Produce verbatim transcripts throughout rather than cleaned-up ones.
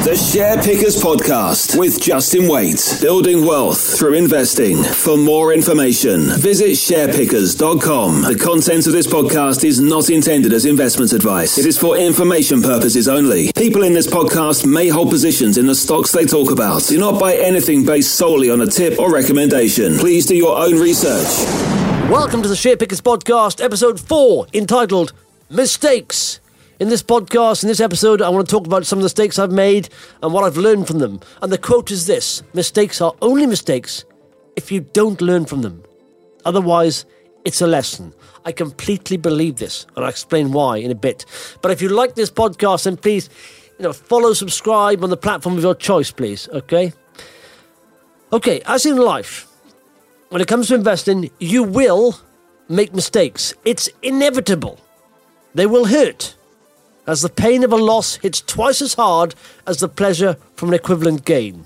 The Share Pickers Podcast with Justin Waite. Building wealth through investing. For more information, visit share pickers dot com. The content of this podcast is not intended as investment advice. It is for information purposes only. People in this podcast may hold positions in the stocks they talk about. Do not buy anything based solely on a tip or recommendation. Please do your own research. Welcome to the Share Pickers Podcast, episode four, entitled Mistakes. In this podcast, in this episode, I want to talk about some of the mistakes I've made and what I've learned from them. And the quote is this: mistakes are only mistakes if you don't learn from them. Otherwise, it's a lesson. I completely believe this, and I'll explain why in a bit. But if you like this podcast, then please, you know, follow, subscribe on the platform of your choice, please, okay? Okay, as in life, when it comes to investing, you will make mistakes. It's inevitable. They will hurt, as the pain of a loss hits twice as hard as the pleasure from an equivalent gain.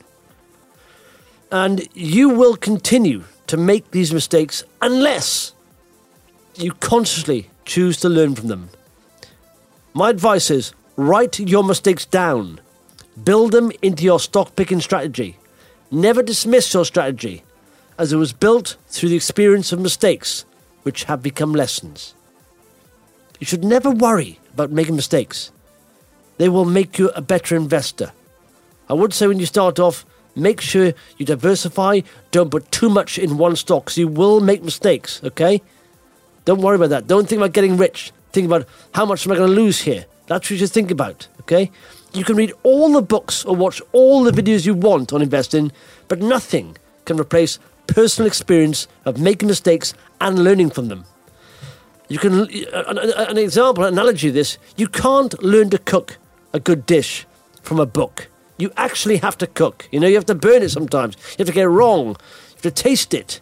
And you will continue to make these mistakes unless you consciously choose to learn from them. My advice is, write your mistakes down. Build them into your stock picking strategy. Never dismiss your strategy, as it was built through the experience of mistakes, which have become lessons. You should never worry about making mistakes. They will make you a better investor. I would say when you start off, make sure you diversify. Don't put too much in one stock, because you will make mistakes, okay? Don't worry about that. Don't think about getting rich. Think about how much am I going to lose here. That's what you should think about, okay? You can read all the books or watch all the videos you want on investing, but nothing can replace personal experience of making mistakes and learning from them. You can, an, an example, an analogy of this, you can't learn to cook a good dish from a book. You actually have to cook. You know, you have to burn it sometimes. You have to get it wrong. You have to taste it.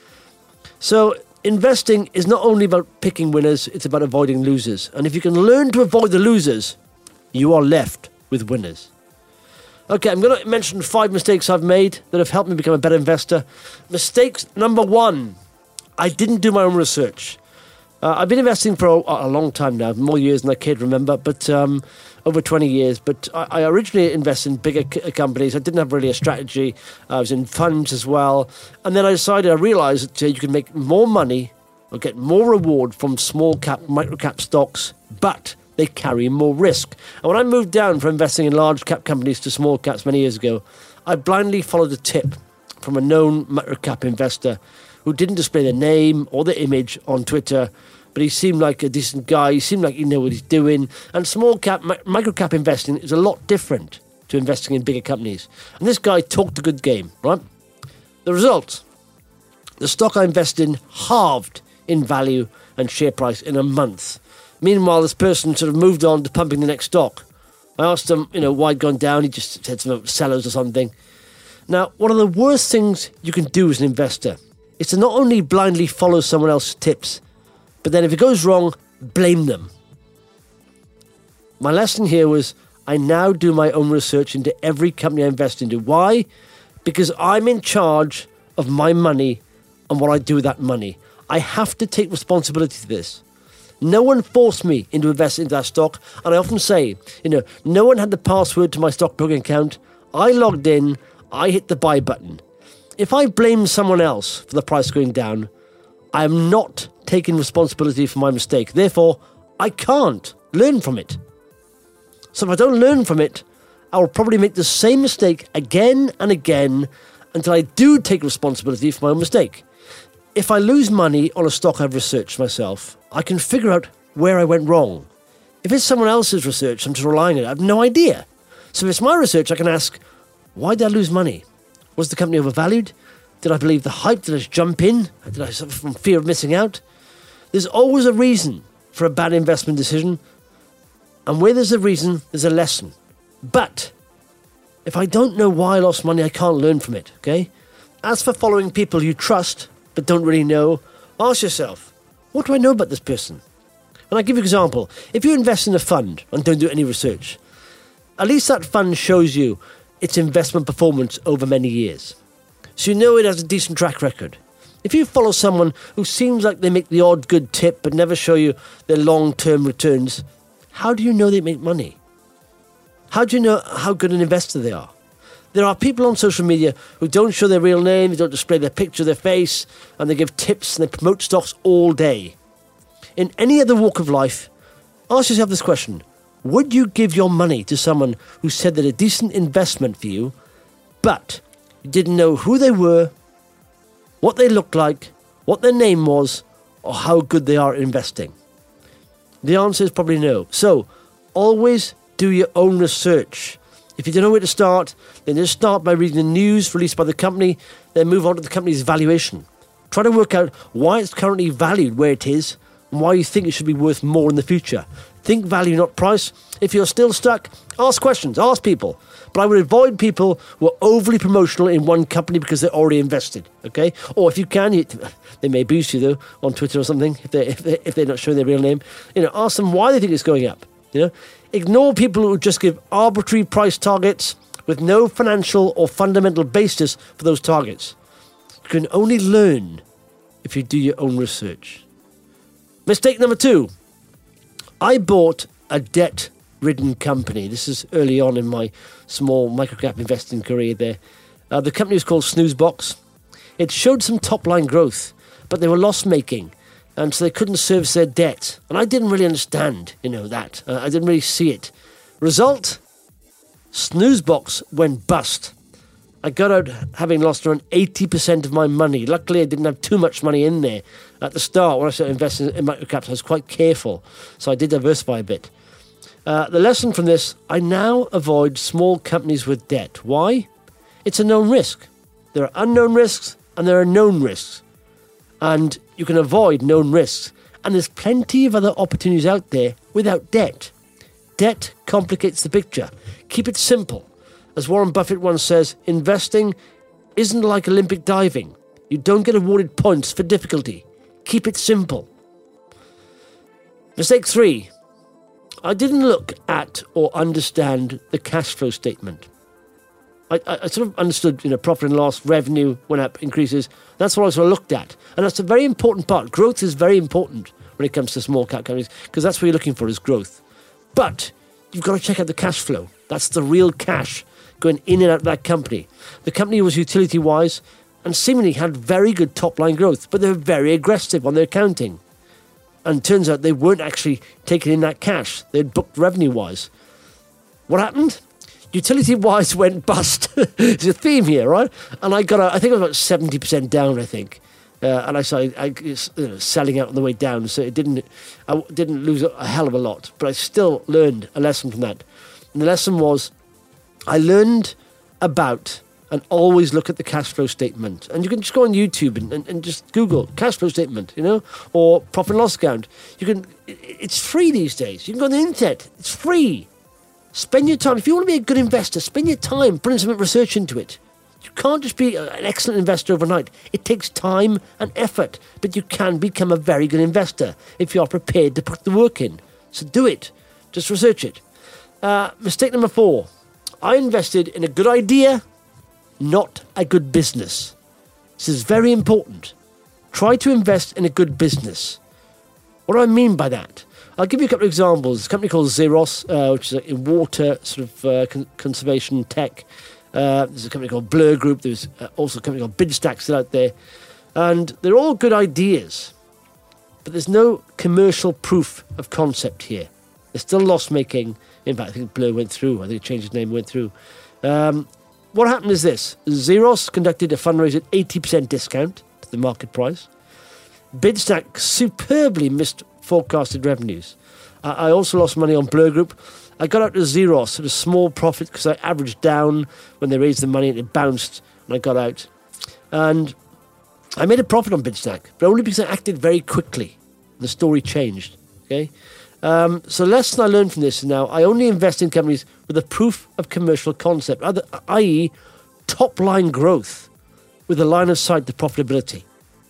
So investing is not only about picking winners, it's about avoiding losers. And if you can learn to avoid the losers, you are left with winners. Okay, I'm going to mention five mistakes I've made that have helped me become a better investor. Mistake number one, I didn't do my own research. Uh, I've been investing for a, a long time now, more years than I can remember, but um, over twenty years. But I, I originally invested in bigger c- companies. I didn't have really a strategy. I was in funds as well. And then I decided, I realized that uh, you can make more money or get more reward from small cap, micro cap stocks, but they carry more risk. And when I moved down from investing in large cap companies to small caps many years ago, I blindly followed a tip from a known micro cap investor who didn't display their name or their image on Twitter, but he seemed like a decent guy. He seemed like he knew what he's doing. And small cap, mi- micro cap investing is a lot different to investing in bigger companies. And this guy talked a good game, right? The result, the stock I invested in halved in value and share price in a month. Meanwhile, this person sort of moved on to pumping the next stock. I asked him, you know, why it'd gone down. He just said something about sellers or something. Now, one of the worst things you can do as an investor is to not only blindly follow someone else's tips, but then if it goes wrong, blame them. My lesson here was I now do my own research into every company I invest into. Why? Because I'm in charge of my money and what I do with that money. I have to take responsibility for this. No one forced me into investing into that stock, and I often say, you know, no one had the password to my stockbroking account. I logged in, I hit the buy button. If I blame someone else for the price going down, I am not taking responsibility for my mistake. Therefore, I can't learn from it. So if I don't learn from it, I will probably make the same mistake again and again until I do take responsibility for my own mistake. If I lose money on a stock I've researched myself, I can figure out where I went wrong. If it's someone else's research, I'm just relying on it. I have no idea. So if it's my research, I can ask, why did I lose money? Was the company overvalued? Did I believe the hype? Did I just jump in? Did I suffer from fear of missing out? There's always a reason for a bad investment decision. And where there's a reason, there's a lesson. But if I don't know why I lost money, I can't learn from it, okay? As for following people you trust but don't really know, ask yourself, what do I know about this person? And I'll give you an example. If you invest in a fund and don't do any research, at least that fund shows you its investment performance over many years. So you know it has a decent track record. If you follow someone who seems like they make the odd good tip but never show you their long-term returns, how do you know they make money? How do you know how good an investor they are? There are people on social media who don't show their real name, they don't display their picture, their face, and they give tips and they promote stocks all day. In any other walk of life, ask yourself this question. Would you give your money to someone who said they're a decent investment for you, but you didn't know who they were, what they looked like, what their name was, or how good they are at investing? The answer is probably no. So, always do your own research. If you don't know where to start, then just start by reading the news released by the company, then move on to the company's valuation. Try to work out why it's currently valued where it is and why you think it should be worth more in the future. Think value, not price. If you're still stuck, ask questions, ask people. But I would avoid people who are overly promotional in one company because they're already invested, okay? Or if you can, you, they may boost you, though, on Twitter or something, if they're, if, they, if they're not showing their real name. You know, ask them why they think it's going up, you know? Ignore people who just give arbitrary price targets with no financial or fundamental basis for those targets. You can only learn if you do your own research. Mistake number two. I bought a debt-ridden company. This is early on in my small microcap investing career there. Uh, the company was called Snoozebox. It showed some top-line growth, but they were loss-making, and so they couldn't service their debt. And I didn't really understand, you know, that. Uh, I didn't really see it. Result? Snoozebox went bust. I got out having lost around eighty percent of my money. Luckily, I didn't have too much money in there. At the start, when I started investing in microcaps, I was quite careful, so I did diversify a bit. Uh, the lesson from this, I now avoid small companies with debt. Why? It's a known risk. There are unknown risks, and there are known risks. And you can avoid known risks. And there's plenty of other opportunities out there without debt. Debt complicates the picture. Keep it simple. As Warren Buffett once says, investing isn't like Olympic diving. You don't get awarded points for difficulty. Keep it simple. Mistake three. I didn't look at or understand the cash flow statement. I, I, I sort of understood, you know, profit and loss, revenue went up, increases. That's what I sort of looked at. And that's a very important part. Growth is very important when it comes to small cap companies because that's what you're looking for is growth. But you've got to check out the cash flow. That's the real cash going in and out of that company. The company was utility-wise and seemingly had very good top-line growth, but they were very aggressive on their accounting. And turns out they weren't actually taking in that cash. They'd booked revenue-wise. What happened? Utility-wise went bust. There's a theme here, right? And I got, a, I think I was about seventy percent down, I think. Uh, and I started I, you know, selling out on the way down, so it didn't, I didn't lose a hell of a lot. But I still learned a lesson from that. And the lesson was, I learned about and always look at the cash flow statement. And you can just go on YouTube and, and, and just Google cash flow statement, you know, or profit and loss account. You can, it's free these days. You can go on the internet. It's free. Spend your time. If you want to be a good investor, spend your time putting some research into it. You can't just be an excellent investor overnight. It takes time and effort, but you can become a very good investor if you are prepared to put the work in. So do it. Just research it. Uh, mistake number four. I invested in a good idea, not a good business. This is very important. Try to invest in a good business. What do I mean by that? I'll give you a couple of examples. There's a company called Xeros, uh, which is a water sort of uh, con- conservation tech. Uh, there's a company called Blur Group. There's uh, also a company called BidStack still out there. And they're all good ideas. But there's no commercial proof of concept here. They're still loss-making. In fact, I think Blur went through. I think it changed its name, went through. Um, what happened is this. Xeros conducted a fundraiser at eighty percent discount to the market price. BidStack superbly missed forecasted revenues. Uh, I also lost money on Blur Group. I got out to Xeros at a small profit because I averaged down when they raised the money and it bounced and I got out. And I made a profit on BidStack, but only because I acted very quickly. The story changed. Okay. Um, so the lesson I learned from this is now I only invest in companies with a proof of commercial concept, that is top-line growth with a line of sight to profitability.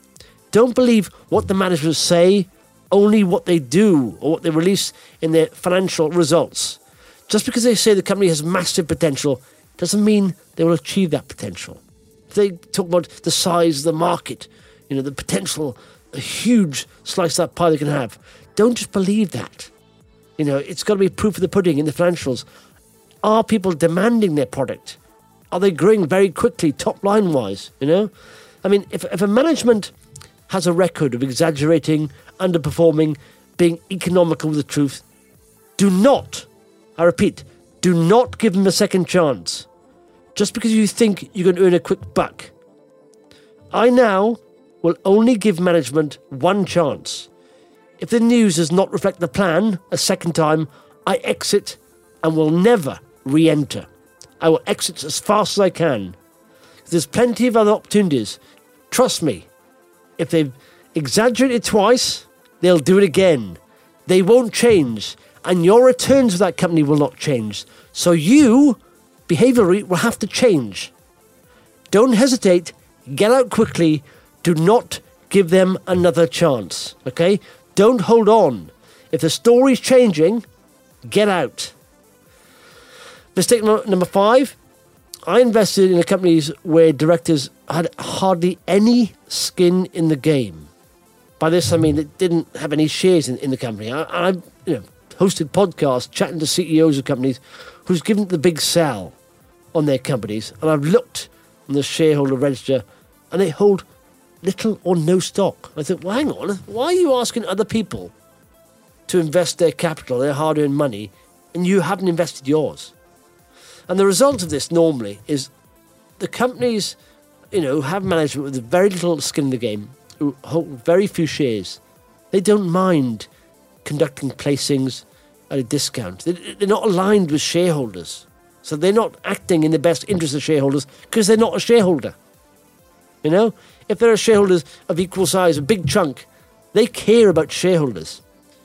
Don't believe what the managers say, only what they do or what they release in their financial results. Just because they say the company has massive potential doesn't mean they will achieve that potential. If they talk about the size of the market, you know, the potential, a huge slice of that pie they can have, don't just believe that. You know, it's got to be proof of the pudding in the financials. Are people demanding their product? Are they growing very quickly, top line wise? You know, I mean, if if a management has a record of exaggerating, underperforming, being economical with the truth, do not, I repeat, do not give them a second chance just because you think you're going to earn a quick buck. I now will only give management one chance. If the news does not reflect the plan a second time, I exit and will never re-enter. I will exit as fast as I can. There's plenty of other opportunities. Trust me, if they've exaggerated twice, they'll do it again. They won't change, and your returns of that company will not change. So you, behaviourally, will have to change. Don't hesitate. Get out quickly. Do not give them another chance, okay? Don't hold on. If the story's changing, get out. Mistake number five, I invested in companies where directors had hardly any skin in the game. By this, I mean it didn't have any shares in, in the company. I, I you know, hosted podcasts, chatting to C E Os of companies who's given the big sell on their companies, and I've looked on the shareholder register, and they hold little or no stock. I thought, well, hang on, why are you asking other people to invest their capital, their hard-earned money, and you haven't invested yours? And the result of this normally is the companies, you know, have management with very little skin in the game, who hold very few shares. They don't mind conducting placings at a discount. They're not aligned with shareholders. So they're not acting in the best interest of shareholders because they're not a shareholder. You know, if there are shareholders of equal size, a big chunk, they care about shareholders.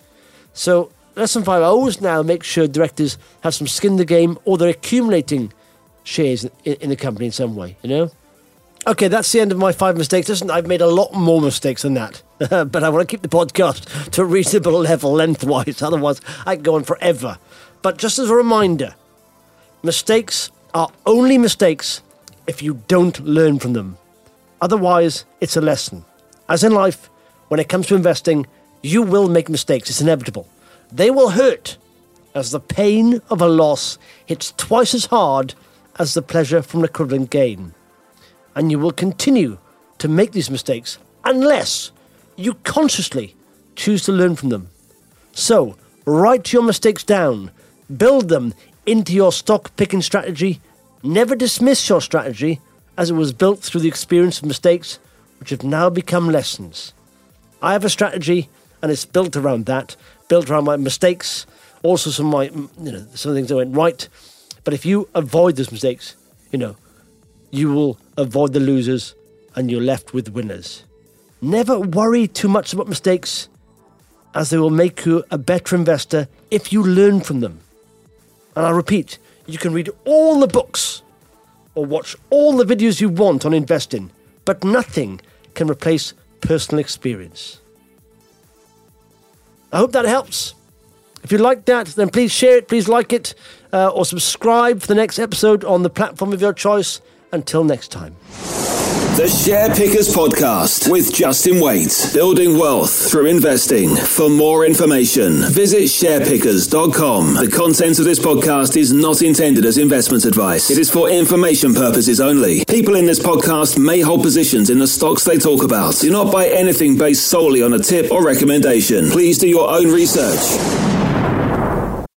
So lesson five, I always now make sure directors have some skin in the game or they're accumulating shares in, in the company in some way, you know? Okay, that's the end of my five mistakes. Listen, I've made a lot more mistakes than that. But I want to keep the podcast to a reasonable level lengthwise. Otherwise, I can go on forever. But just as a reminder, mistakes are only mistakes if you don't learn from them. Otherwise, it's a lesson. As in life, when it comes to investing, you will make mistakes. It's inevitable. They will hurt as the pain of a loss hits twice as hard as the pleasure from an equivalent gain. And you will continue to make these mistakes unless you consciously choose to learn from them. So, write your mistakes down. Build them into your stock picking strategy. Never dismiss your strategy as it was built through the experience of mistakes which have now become lessons. I have a strategy and it's built around that, built around my mistakes, also some of my, you know, some of the things that went right. But if you avoid those mistakes, you know, you will avoid the losers and you're left with winners. Never worry too much about mistakes, as they will make you a better investor if you learn from them. And I repeat, you can read all the books or watch all the videos you want on investing, but nothing can replace personal experience. I hope that helps. If you like that, then please share it, please like it, uh, or subscribe for the next episode on the platform of your choice. Until next time. The Share Pickers Podcast with Justin Waite. Building wealth through investing. For more information, visit share pickers dot com. The content of this podcast is not intended as investment advice. It is for information purposes only. People in this podcast may hold positions in the stocks they talk about. Do not buy anything based solely on a tip or recommendation. Please do your own research.